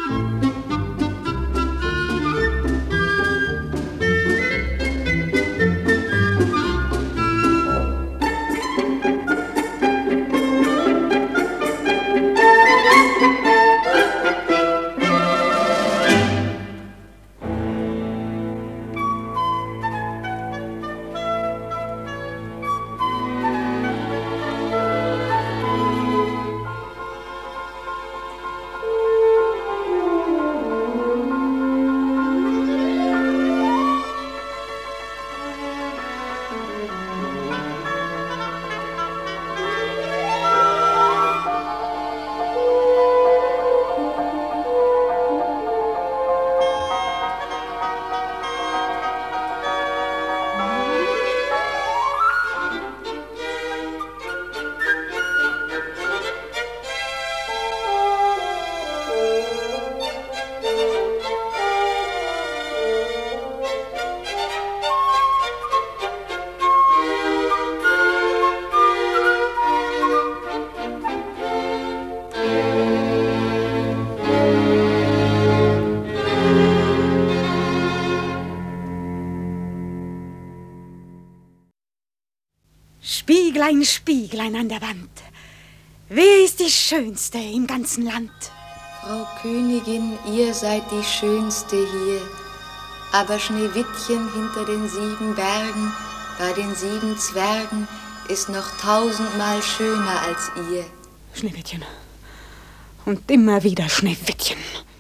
Spieglein, Spieglein an der Wand, wer ist die Schönste im ganzen Land? Frau Königin, ihr seid die Schönste hier, aber Schneewittchen hinter den 7 Bergen, bei den 7 Zwergen, ist noch 1000-mal schöner als ihr. Schneewittchen. Und immer wieder Schneewittchen.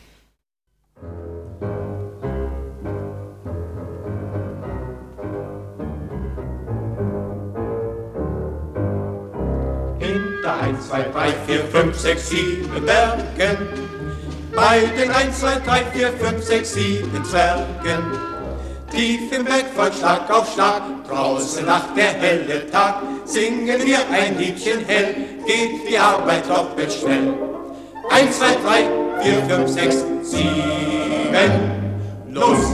Hinter 1, 2, 3, 4, 5, 6, 7 Bergen, bei den 1, 2, 3, 4, 5, 6, 7 Zwergen, tief im Berg folgt Schlag auf Schlag, draußen lacht der helle Tag, singen wir ein Liedchen hell, geht die Arbeit doppelt schnell. 1, 2, 3, 4, 5, 6, 7, los!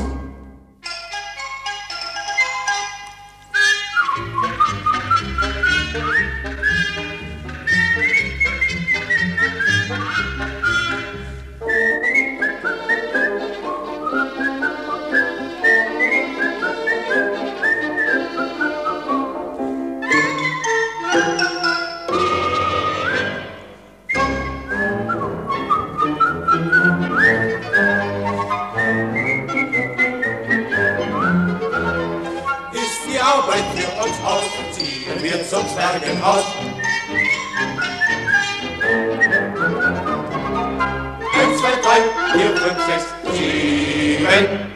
Arbeit für uns aus, ziehen wir zum Zwergenhaus. 1, 2, 3, 4, 5, 6, 7.